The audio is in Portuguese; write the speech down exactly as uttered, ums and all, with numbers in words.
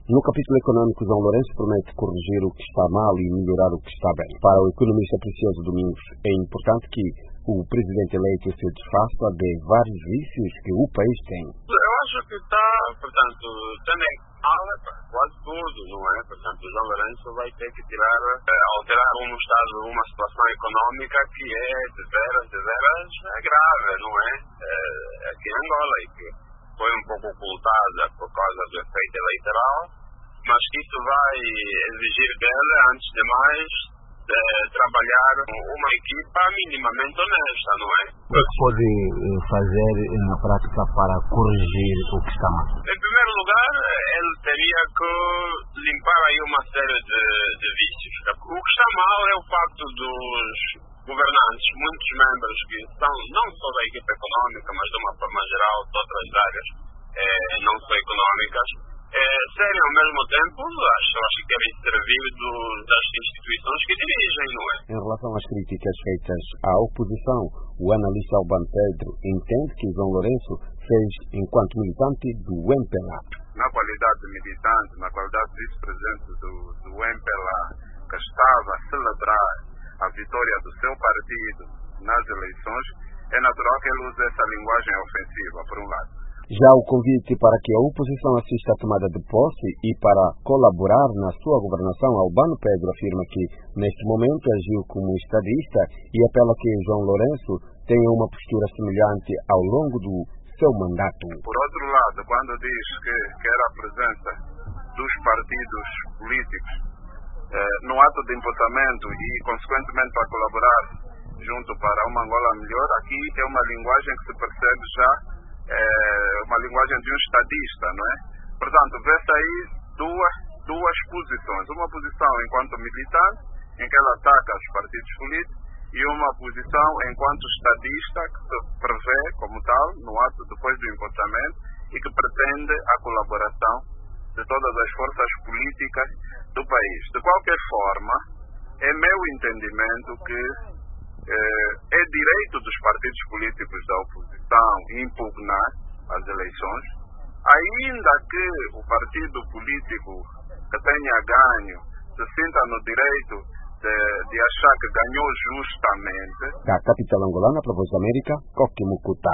No capítulo econômico, João Lourenço promete corrigir o que está mal e melhorar o que está bem. Para o economista Precioso Domingos, é importante que o presidente eleito se desfaça de vários vícios que o país tem. Eu acho que está, portanto, tendo em conta quase tudo, não é? Portanto, o João Lourenço vai ter que tirar, alterar um estado, uma situação econômica que é de veras, de veras é grave, não é? É aqui em Angola, e que foi um pouco ocultada por causa do efeito eleitoral, mas que isso vai exigir dele, antes de mais, de trabalhar uma equipa minimamente honesta, não é? O que pode fazer na prática para corrigir o que está mal? Em primeiro lugar, ele teria que limpar aí uma série de, de vícios. O que está mal é o facto dos governantes, muitos membros que são não só da equipa econômica, mas de uma forma geral de outras áreas, eh, não só econômicas, eh, serem ao mesmo tempo as pessoas que querem servir do, das instituições que dirigem, não é? Em relação às críticas feitas à oposição, o analista Albano Pedro entende que João Lourenço fez enquanto militante do M P L A. Na qualidade de militante, na qualidade de vice-presidente do, do M P L A, que estava a celebrar a vitória do seu partido nas eleições, é natural que ele use essa linguagem ofensiva, por um lado. Já o convite para que a oposição assista à tomada de posse e para colaborar na sua governação, Albano Pedro afirma que, neste momento, agiu como estadista e apela que João Lourenço tenha uma postura semelhante ao longo do seu mandato. Por outro lado, quando diz que quer a presença dos partidos políticos eh, no ato de empossamento e, consequentemente, para colaborar junto para uma Angola melhor, aqui é uma linguagem que se percebe já é uma linguagem de um estadista, não é? Portanto, vê-se aí duas, duas posições. Uma posição enquanto militante, em que ela ataca os partidos políticos, e uma posição enquanto estadista, que se prevê como tal, no ato depois do empossamento, e que pretende a colaboração de todas as forças políticas do país. De qualquer forma, é meu entendimento que é direito dos partidos políticos da oposição impugnar as eleições, ainda que o partido político que tenha ganho se sinta no direito de, de achar que ganhou justamente. Da capital angolana para a Voz da América, Coque Mucuta.